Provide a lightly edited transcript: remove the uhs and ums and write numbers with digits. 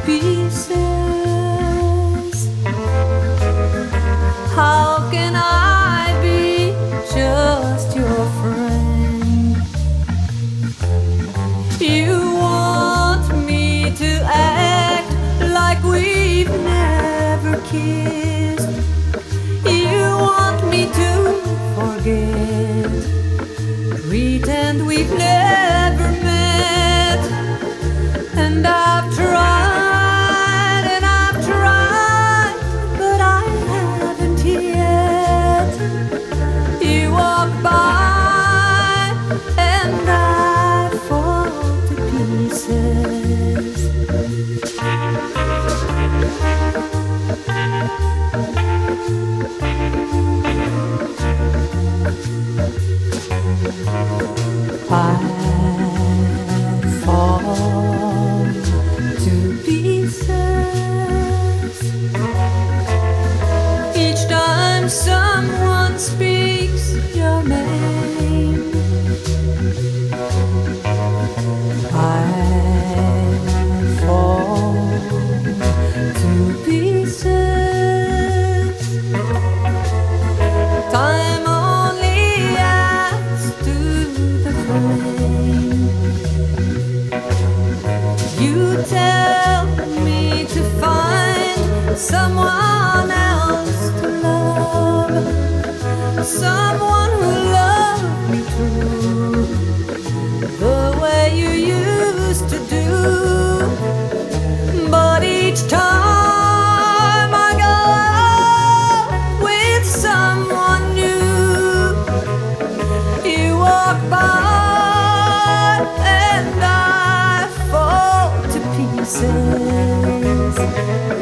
pieces. How can I be just your friend? You want me to act like we've never kissed. You want me to forget, pretend we've never met. And I've tried and I've tried, but I haven't yet. You walk by and I fall to pieces. I fall to pieces each time someone speaks your name. I fall to pieces. Time only adds to the flame. You tell me to find someone else to love, someone who loves me true, the way you used to do. But each time I go out with someone new, you walk by and I fall to pieces.